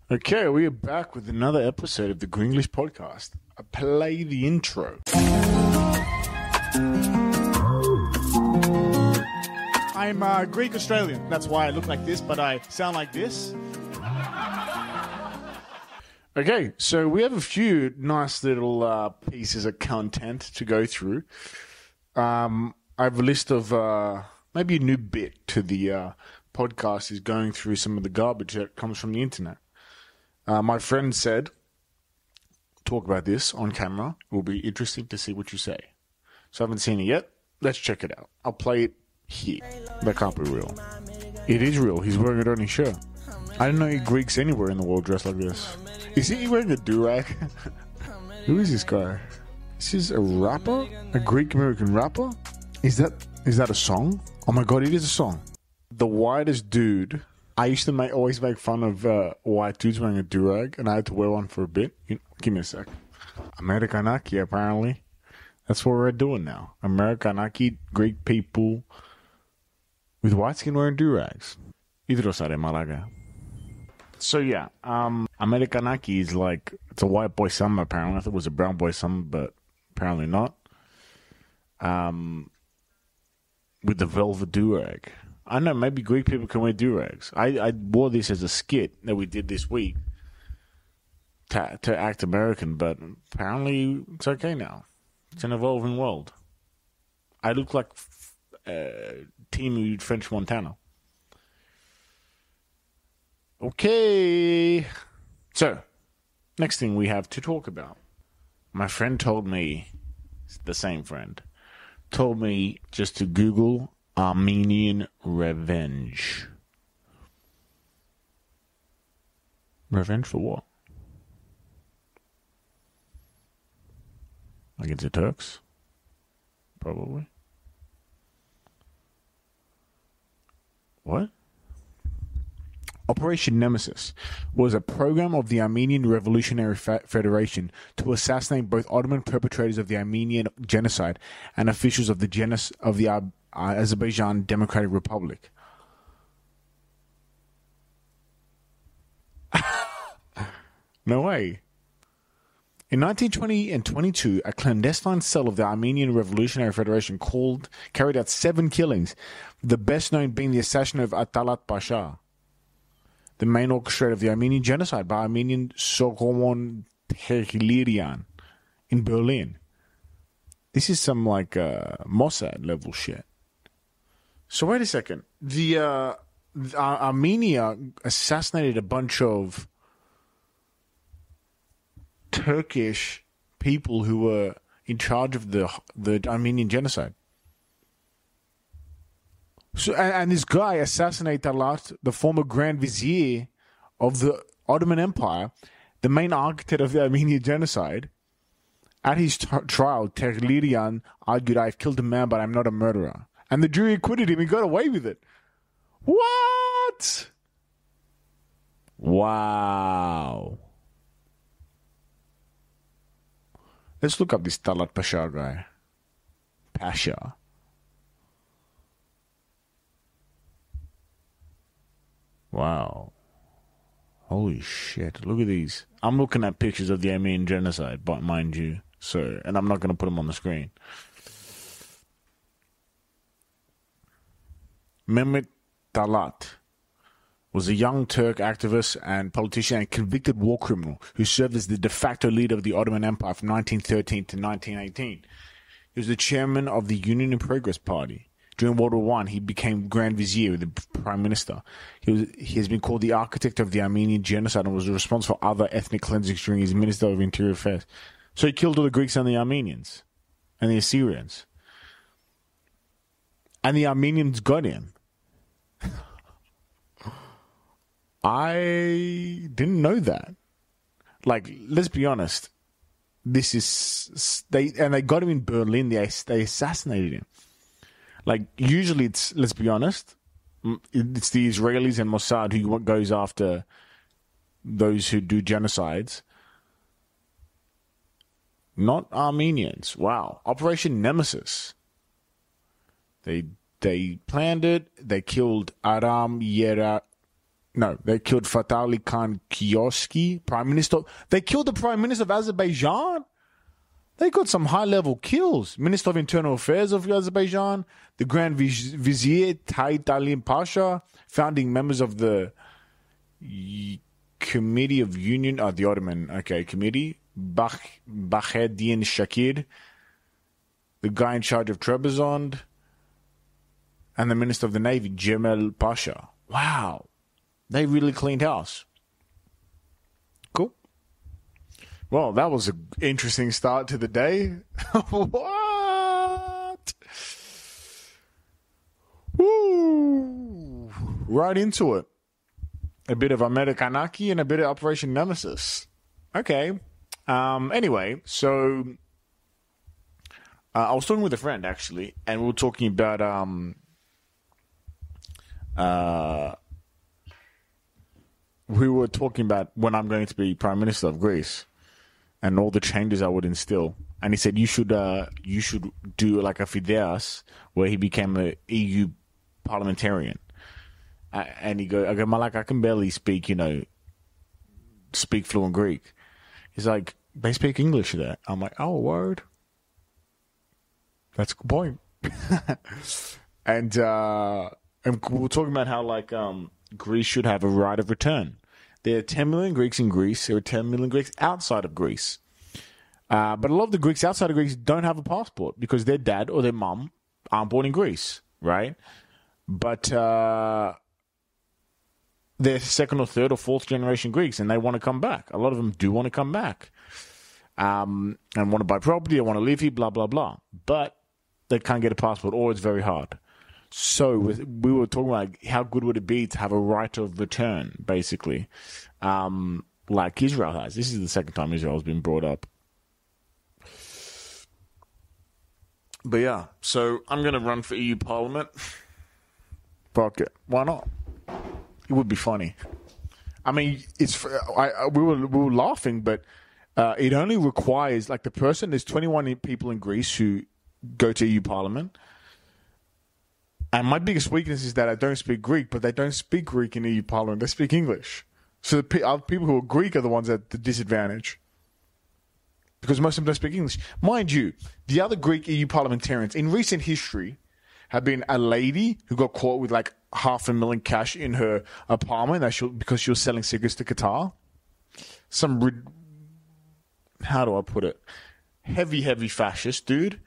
Okay, we are back with another episode of the Greenglish podcast. I play the intro. I'm Greek Australian. That's why I look like this, but I sound like this. Okay, so we have a few nice little pieces of content to go through. I have a list of maybe a new bit to the podcast is going through some of the garbage that comes from the internet. My friend said, talk about this on camera. It will be interesting to see what you say. So I haven't seen it yet. Let's check it out. I'll play it here. That can't be real. It is real. He's wearing it on his shirt. I didn't know Greeks anywhere in the world dressed like this. Is he wearing a do-rag? Who is this guy? Is this a rapper? A Greek-American rapper? Is that a song? Oh my god, it is a song. The whitest dude. I used to always make fun of white dudes wearing a do-rag, and I had to wear one for a bit. Give me a sec. Amerikanaki, apparently. That's what we're doing now. Amerikanaki, Greek people with white skin wearing do-rags. Idrosare malaga. So yeah, Amerikanaki is like, it's a white boy summer apparently. I thought it was a brown boy summer, but apparently not. With the velvet do-rag. I know, maybe Greek people can wear do-rags. I wore this as a skit that we did this week to act American, but apparently it's okay now. It's an evolving world. I look like Timu French Montana. Okay. So, next thing we have to talk about. My friend told me, the same friend, told me just to Google Armenian revenge. Revenge for what? Against the Turks? Probably. What? Operation Nemesis was a program of the Armenian Revolutionary Federation to assassinate both Ottoman perpetrators of the Armenian genocide and officials of the Azerbaijan Democratic Republic. No way. In 1920 and 22, a clandestine cell of the Armenian Revolutionary Federation carried out 7 killings, the best known being the assassination of Atalat Pasha, the main orchestrator of the Armenian genocide by Armenian Soghomon Tehlirian in Berlin. This is some like Mossad level shit. So wait a second. The Armenia assassinated a bunch of Turkish people who were in charge of the Armenian genocide. So and this guy assassinated Talat, the former Grand Vizier of the Ottoman Empire, the main architect of the Armenian genocide. At his trial, Tehlirian argued, "I've killed a man, but I'm not a murderer." And the jury acquitted him. He got away with it. What? Wow. Let's look up this Talat Pasha guy. Pasha. Wow. Holy shit. Look at these. I'm looking at pictures of the Armenian genocide, but mind you. So, and I'm not going to put them on the screen. Mehmet Talat was a young Turk activist and politician and convicted war criminal who served as the de facto leader of the Ottoman Empire from 1913 to 1918. He was the chairman of the Union and Progress Party. During World War I, he became Grand Vizier, the Prime Minister. He has been called the architect of the Armenian genocide and was responsible for other ethnic cleansings during his Minister of Interior Affairs. So he killed all the Greeks and the Armenians and the Assyrians. And the Armenians got him. I didn't know that. Like, let's be honest. This is they got him in Berlin. They assassinated him. Like, usually it's, let's be honest, it's the Israelis and Mossad who goes after those who do genocides. Not Armenians. Wow. Operation Nemesis. They planned it. They killed Aram No, they killed Fatali Khan Kioski, Prime Minister. They killed the Prime Minister of Azerbaijan. They got some high-level kills. Minister of Internal Affairs of Azerbaijan, the Grand Vizier Tayyip Talim Pasha, founding members of the Committee of Union, the Ottoman, committee, Bahreddin Shakir, the guy in charge of Trebizond, and the Minister of the Navy, Jemal Pasha. Wow. They really cleaned house. Cool. Well, that was an interesting start to the day. What? Woo! Right into it. A bit of Amerikanaki and a bit of Operation Nemesis. Okay. Anyway, so I was talking with a friend, actually, and we were talking about we were talking about when I'm going to be Prime Minister of Greece and all the changes I would instill. And he said you should do like a Fideas where he became an EU parliamentarian. And I go, Malak, I can barely speak fluent Greek. He's like, they speak English there. I'm like, oh, word. That's a good point. And we were talking about how Greece should have a right of return. There are 10 million Greeks in Greece. There are 10 million Greeks outside of Greece. But a lot of the Greeks outside of Greece don't have a passport because their dad or their mum aren't born in Greece, right? But they're second or third or fourth generation Greeks and they want to come back. A lot of them do want to come back and want to buy property, they want to live here, blah, blah, blah. But they can't get a passport or it's very hard. So we were talking about how good would it be to have a right of return, basically, like Israel has. This is the second time Israel has been brought up. But yeah, so I'm going to run for EU Parliament. Fuck it. Why not? It would be funny. I mean, we were laughing, but it only requires, like, there's 21 people in Greece who go to EU Parliament. And my biggest weakness is that I don't speak Greek, but they don't speak Greek in EU Parliament. They speak English. So the people who are Greek are the ones at the disadvantage. Because most of them don't speak English. Mind you, the other Greek EU parliamentarians in recent history have been a lady who got caught with like $500,000 cash in her apartment because she was selling cigarettes to Qatar. How do I put it? Heavy fascist dude.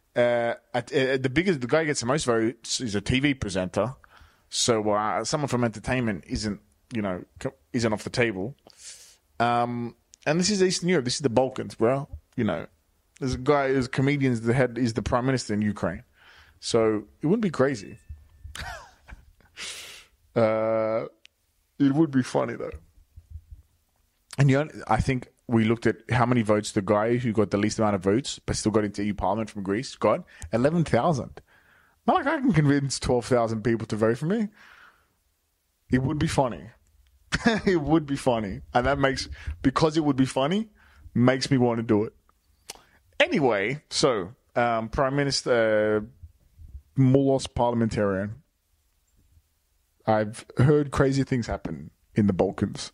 The guy who gets the most votes is a TV presenter. So someone from entertainment isn't off the table. And this is Eastern Europe. This is the Balkans, bro. There's a guy who's a comedian, is the prime minister in Ukraine. So it wouldn't be crazy. It would be funny though. And I think we looked at how many votes the guy who got the least amount of votes but still got into EU Parliament from Greece got. 11,000. Not like I can convince 12,000 people to vote for me. It would be funny. It would be funny. And because it would be funny, makes me want to do it. Anyway, so Prime Minister Mulos parliamentarian. I've heard crazy things happen in the Balkans.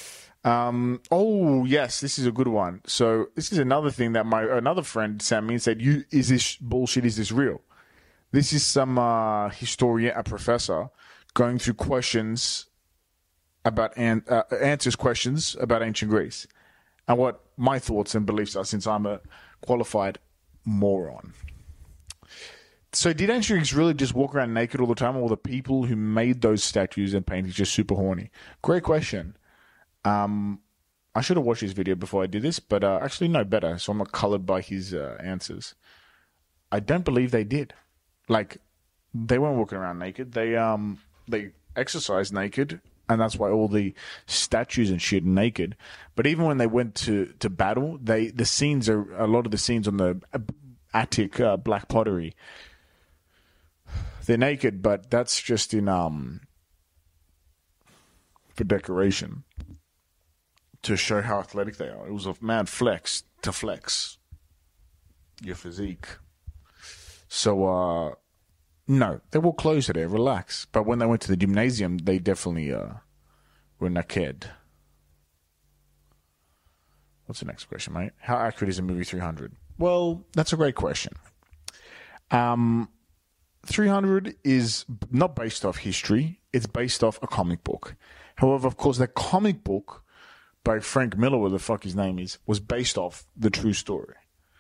Oh yes, this is a good one. So this is another thing that another friend sent me and said, is this bullshit? Is this real? This is some historian, a professor, going through questions about answers questions about ancient Greece, and what my thoughts and beliefs are, since I'm a qualified moron. So did ancient Greeks really just walk around naked all the time, or the people who made those statues and paintings just super horny? Great question. I should have watched his video before I did this, but actually no, better, so I'm not colored by his answers. I don't believe they did. Like, they weren't walking around naked. They exercised naked, and that's why all the statues and shit are naked. But even when they went to battle, a lot of the scenes on the Attic black pottery, they're naked, but that's just in for decoration, to show how athletic they are. It was a mad flex to flex your physique. So no, they wore clothes there, relax. But when they went to the gymnasium, they definitely were naked. What's the next question, mate? How accurate is the movie 300? Well, that's a great question. 300 is not based off history. It's based off a comic book. However, of course, that comic book by Frank Miller, whatever the fuck his name is, was based off the true story.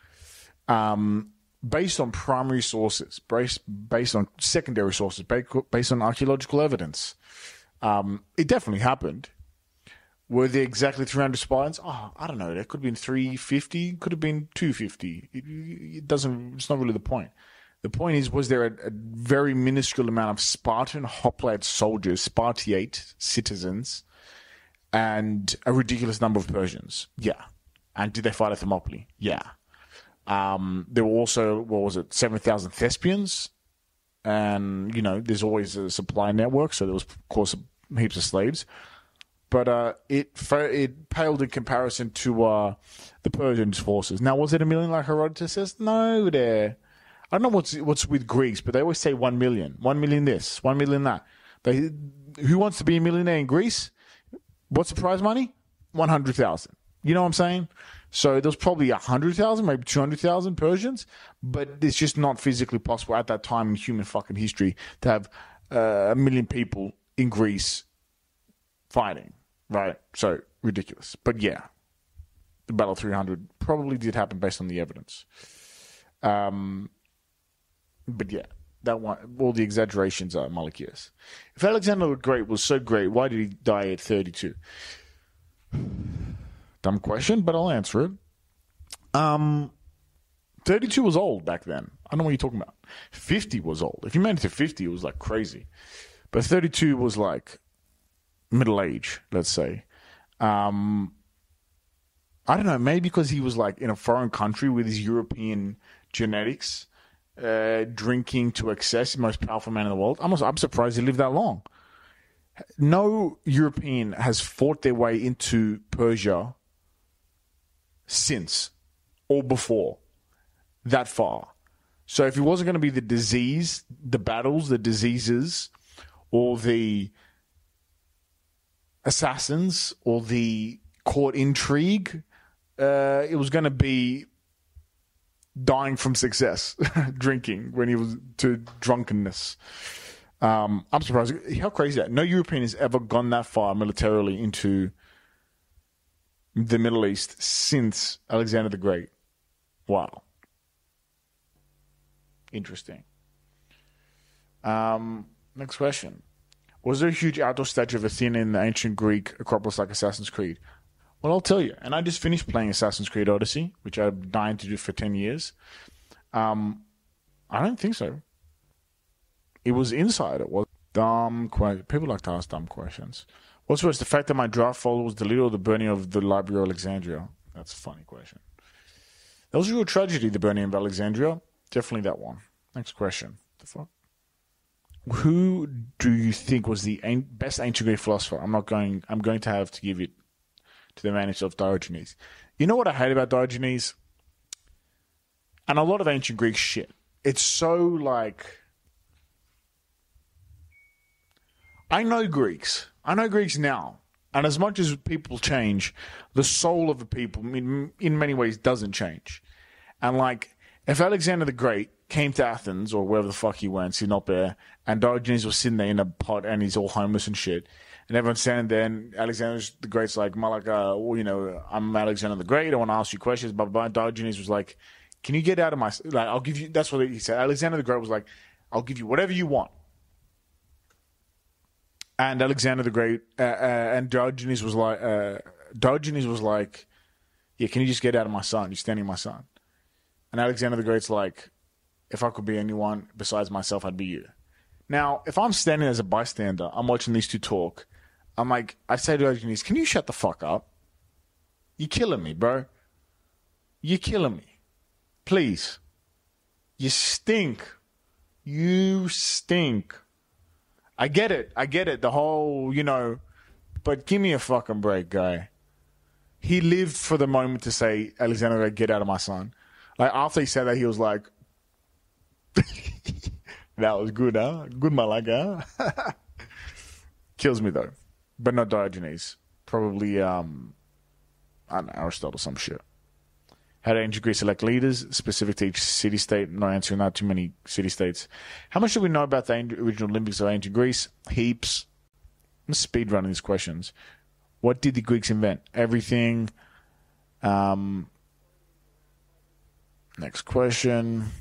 Based on primary sources, based on secondary sources, based on archaeological evidence. It definitely happened. Were there exactly 300 spies? Oh, I don't know. There could have been 350, could have been 250. It's not really the point. The point is, was there a very minuscule amount of Spartan hoplite soldiers, Spartiate citizens, and a ridiculous number of Persians? Yeah. And did they fight at Thermopylae? Yeah. There were also, 7,000 Thespians? And, there's always a supply network, so there was, of course, heaps of slaves. But it paled in comparison to the Persian forces. Now, was it 1 million like Herodotus says? No, there. I don't know what's with Greeks, but they always say 1 million. 1 million this, 1 million that. Who wants to be a millionaire in Greece? What's the prize money? 100,000. You know what I'm saying? So there was probably 100,000, maybe 200,000 Persians, but it's just not physically possible at that time in human fucking history to have 1 million people in Greece fighting, right? So ridiculous. But yeah, the Battle of 300 probably did happen based on the evidence. But yeah, that one, all the exaggerations are Malachias. If Alexander the Great was so great, why did he die at 32? Dumb question, but I'll answer it. 32 was old back then. I don't know what you're talking about. 50 was old. If you made it to 50, it was like crazy. But 32 was like middle age, let's say. I don't know, maybe because he was like in a foreign country with his European genetics, drinking to excess, the most powerful man in the world. I'm surprised he lived that long. No European has fought their way into Persia since or before that far. So if it wasn't going to be the disease, the battles, the diseases, or the assassins, or the court intrigue, it was going to be dying from success, drinking when he was to drunkenness. I'm surprised. How crazy is that? No European has ever gone that far militarily into the Middle East since Alexander the Great. Wow. Interesting. Next question. Was there a huge outdoor statue of Athena in the ancient Greek Acropolis like Assassin's Creed? Well, I'll tell you. And I just finished playing Assassin's Creed Odyssey, which I've dying to do for 10 years. I don't think so. It was inside. It was dumb question. People like to ask dumb questions. What's worse, the fact that my draft folder was deleted or the burning of the Library of Alexandria? That's a funny question. That was a real tragedy, the burning of Alexandria. Definitely that one. Next question. The fuck? Who do you think was the best ancient Greek philosopher? I'm going to have to give it to the man himself, Diogenes. You know what I hate about Diogenes? And a lot of ancient Greek shit. It's so like... I know Greeks now. And as much as people change, the soul of the people in many ways doesn't change. And like, if Alexander the Great came to Athens or wherever the fuck he went, Sinope, and Diogenes was sitting there in a pot and he's all homeless and shit, and everyone's standing there and Alexander the Great's like, Malaka, well, I'm Alexander the Great, I want to ask you questions, blah, blah, blah. Diogenes was like, can you get out of my... Like, I'll give you... That's what he said. Alexander the Great was like, I'll give you whatever you want. And Alexander the Great and Diogenes was like, yeah, can you just get out of my son? You're standing my son. And Alexander the Great's like, if I could be anyone besides myself, I'd be you. Now, if I'm standing as a bystander, I'm watching these two talk, I'm like, I say to Diogenes, can you shut the fuck up? You're killing me, bro. You're killing me. Please. You stink. You stink. I get it. The whole, but give me a fucking break, guy. He lived for the moment to say, Alexander, get out of my son. Like, after he said that, he was like, that was good, huh? Good, Malaka. Kills me, though. but not Diogenes. Probably I don't know, Aristotle or some shit. How did ancient Greece elect leaders specific to each city-state? Not answering that. Too many city-states. How much do we know about the original Olympics of ancient Greece? Heaps. I'm speed running these questions. What did the Greeks invent? Everything. Next question.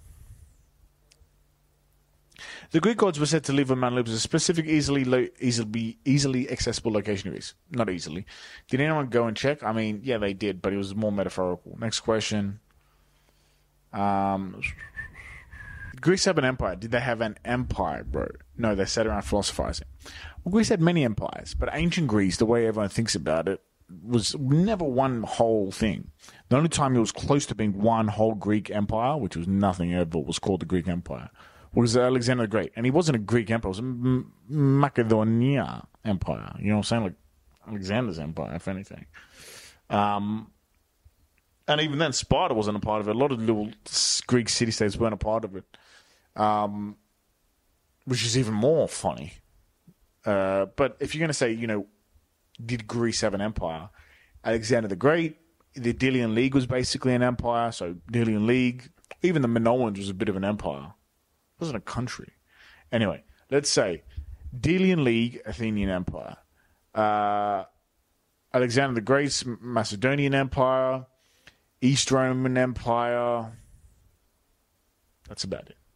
The Greek gods were said to live on Mount Olympus, a specific, easily accessible location of Greece. Not easily. Did anyone go and check? I mean, yeah, they did, but it was more metaphorical. Next question. Greece have an empire. Did they have an empire, bro? No, they sat around philosophizing. Well, Greece had many empires, but ancient Greece, the way everyone thinks about it, was never one whole thing. The only time it was close to being one whole Greek empire, which was nothing ever, was called the Greek Empire, was Alexander the Great. And he wasn't a Greek empire, it was a Macedonia empire. You know what I'm saying? Like Alexander's empire, if anything. And even then, Sparta wasn't a part of it. A lot of little Greek city-states weren't a part of it, which is even more funny. But if you're going to say, did Greece have an empire? Alexander the Great, the Delian League was basically an empire. So Delian League, even the Minoans was a bit of an empire. It wasn't a country. Anyway, let's say Delian League, Athenian Empire. Alexander the Great's Macedonian Empire. East Roman Empire. That's about it.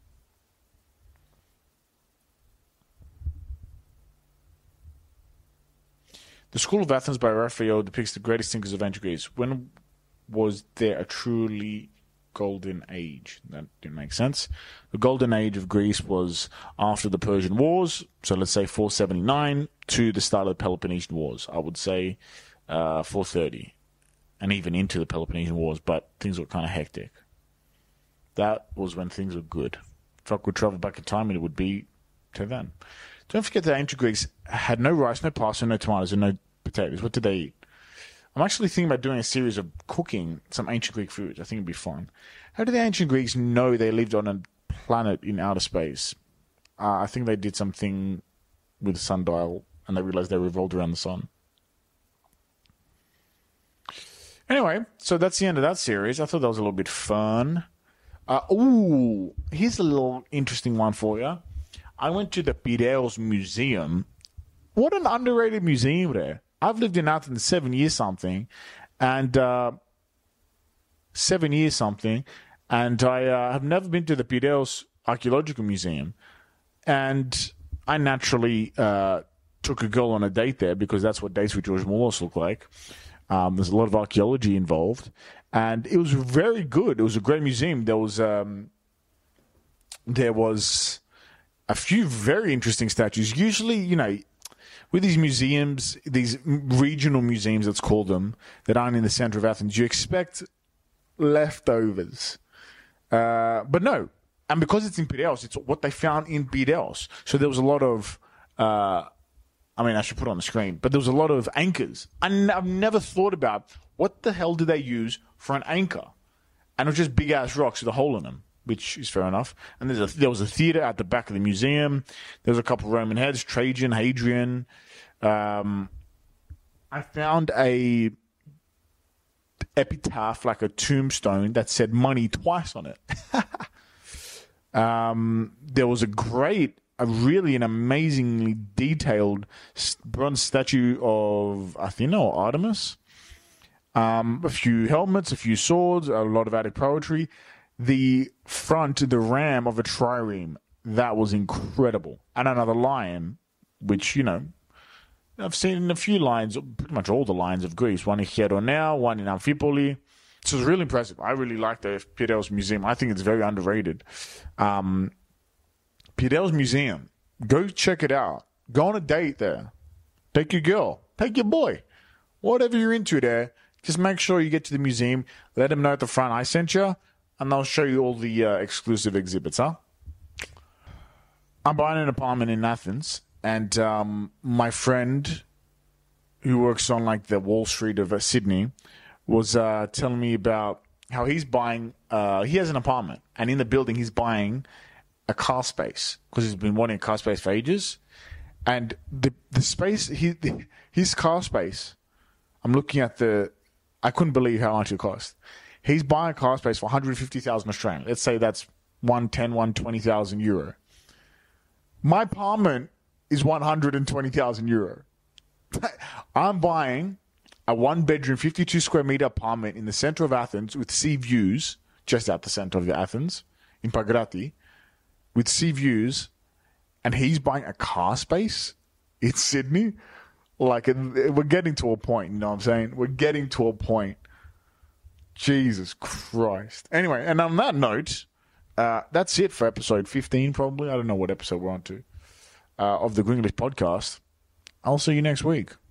The School of Athens by Raphael depicts the greatest thinkers of ancient Greece. When was there a truly golden age? That didn't make sense. The golden age of Greece was after the Persian Wars, so let's say 479 to the start of the Peloponnesian Wars. I would say 430, and even into the Peloponnesian Wars, but things were kind of hectic. That was when things were good. If I could travel back in time, it would be to then. Don't forget that ancient Greeks had no rice, no pasta, no tomatoes, and no potatoes. What did they eat? I'm actually thinking about doing a series of cooking some ancient Greek foods. I think it'd be fun. How did the ancient Greeks know they lived on a planet in outer space? I think they did something with a sundial, and they realized they revolved around the sun. Anyway, so that's the end of that series. I thought that was a little bit fun. Here's a little interesting one for you. I went to the Piraeus Museum. What an underrated museum there. I've lived in Athens 7 years something, and I have never been to the Piraeus Archaeological Museum. And I naturally took a girl on a date there because that's what dates with George Morlos look like. There's a lot of archaeology involved, and it was very good. It was a great museum. There was a few very interesting statues. Usually, with these museums, these regional museums, let's call them, that aren't in the center of Athens, you expect leftovers. But no. And because it's in Piraeus, it's what they found in Piraeus. So there was a lot of, I should put it on the screen, but there was a lot of anchors. I've never thought about what the hell do they use for an anchor? And it was just big-ass rocks with a hole in them, which is fair enough. And there was a theater at the back of the museum. There was a couple of Roman heads, Trajan, Hadrian. I found a epitaph, like a tombstone, that said money twice on it. There was an amazingly detailed bronze statue of Athena or Artemis. A few helmets, a few swords, a lot of Attic poetry. The ram of a trireme, that was incredible. And another lion, which, I've seen in a few lines, pretty much all the lines of Greece. One in Hieroneia, one in Amphipoli. So it was really impressive. I really like the Piraeus Museum. I think it's very underrated. Piraeus Museum. Go check it out. Go on a date there. Take your girl. Take your boy. Whatever you're into there, just make sure you get to the museum. Let them know at the front I sent you, and they'll show you all the exclusive exhibits, huh? I'm buying an apartment in Athens, and my friend who works on like the Wall Street of Sydney was telling me about how he's buying, he has an apartment, and in the building he's buying a car space because he's been wanting a car space for ages. And the space, his car space, I'm looking at I couldn't believe how much it cost. He's buying a car space for 150,000 Australian. Let's say that's 120,000 euro. My apartment is 120,000 euro. I'm buying a 1-bedroom, 52 square meter apartment in the center of Athens with sea views, just out the center of Athens, in Pagrati, with sea views, and he's buying a car space in Sydney. Like, we're getting to a point, you know what I'm saying? We're getting to a point. Jesus Christ. Anyway, and on that note, that's it for episode 15, probably. I don't know what episode we're on to, of the Gringlish podcast. I'll see you next week.